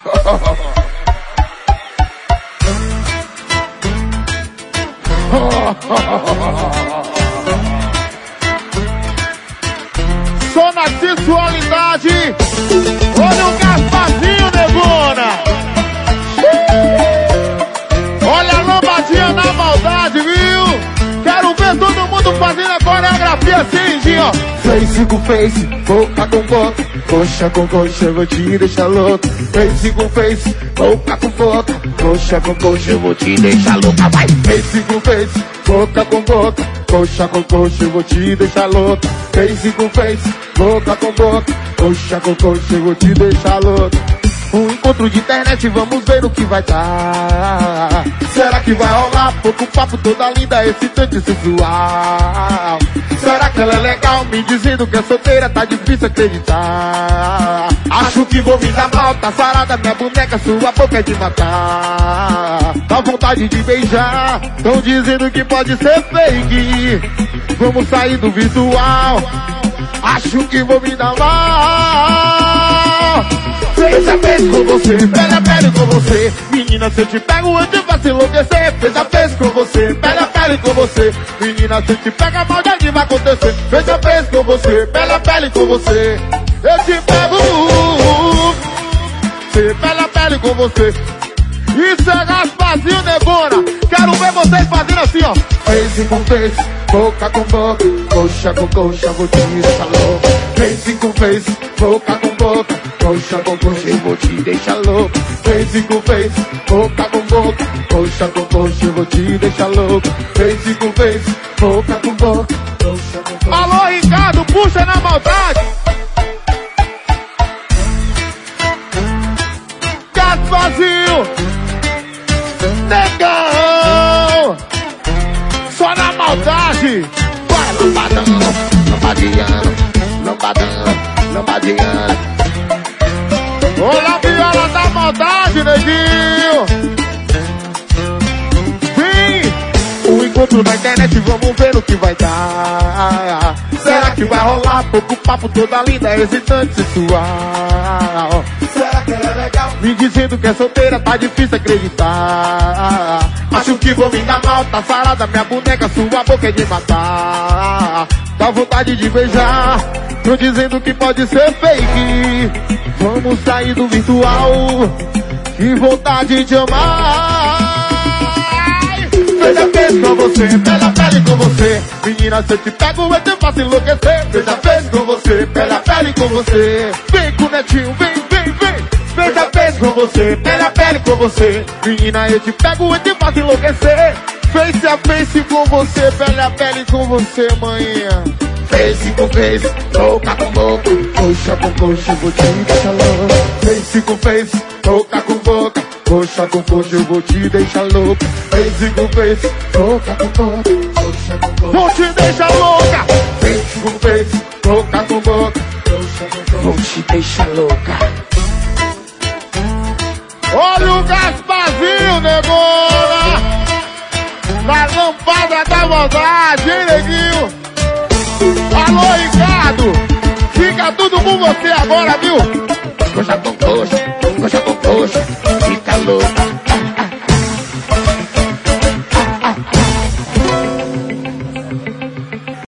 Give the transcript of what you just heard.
Só na sensualidade. Olha o Gasparzinho, negona. Olha a lambadinha na maldade, viu? Quero ver todo mundo fazendo a coreografia assim, ó. Face com face, boca com boca, coxa com coxa, eu vou te deixar louco. Face com face, boca com boca, coxa com coxa, eu vou te deixar louca. Vai! Face com face, boca com boca, coxa com coxa, eu vou te deixar louca. Face com face, boca com boca, coxa com coxa, eu vou te deixar louca. Um encontro de internet, vamos ver o que vai dar. Será que vai rolar pouco papo, toda linda, excitante e sensual? Será que ela é legal, me dizendo que é solteira, tá difícil acreditar. Acho que vou me dar mal, tá sarada minha boneca, sua boca é de matar. Dá vontade de beijar, tão dizendo que pode ser fake. Vamos sair do virtual, acho que vou me dar mal. Fez a vez com você, pele a pele com você. Menina, se eu te pego, eu te faço enlouquecer. Fez a vez com você, pele a pele com você. Menina, se eu te pego, a maldade vai acontecer. Fez a vez com você, pele a pele com você. Eu te pego, você, pele a pele com você. Isso é Gasparzinho, negona. Quero ver vocês fazendo assim, ó. Face com face, boca com boca, coxa com coxa, vou te deixar louco. Face com face, boca com boca, coxa com coxa, eu vou te deixar louco. Face com face, boca com boca, coxa com coxa, eu vou te deixar louco. Face com face, boca com boca, coxa com coxa. Alô, Ricardo, puxa na maldade. Gasparzinho, negão, só na maldade. Vai, lambadão, lambadiano, lambadão, lambadiano. Olha a viola da maldade, neguinho. Vem! Um encontro na internet, vamos ver o que vai dar. Será que vai rolar pouco papo, toda linda, excitante, sensual? Será que ela é legal, me dizendo que é solteira, tá difícil acreditar. Acho que vou me dar mal, tá sarada minha boneca, sua boca é de matar. Dá vontade de beijar, tô dizendo que pode ser fake. Vamos sair do virtual, que vontade de amar. Fez a vez com você, pele a pele com você. Menina, se eu te pego, eu te faço enlouquecer. Fez a vez com você, pele a pele com você. Vem com o netinho, vem, vem, vem. Fez a vez com você, pele a pele com você. Menina, eu te pego, eu te faço enlouquecer. Face a face com você, pele a pele com você, manhã. Face com face, boca com boca, coxa com coxa, eu vou te deixar louco. Face com face, boca com boca, coxa com coxa, eu vou te deixar louco. Face com face, boca com boca, coxa com coxa, vou te deixar louca. Face com face, boca com boca, coxa com coxa, vou te deixar louca. Olha o Gasparzinho, negona. Na lampada da maldade, hein, neguinho? Alô, Ricardo, fica tudo com você agora, viu? Coxa com coxa, fica louca.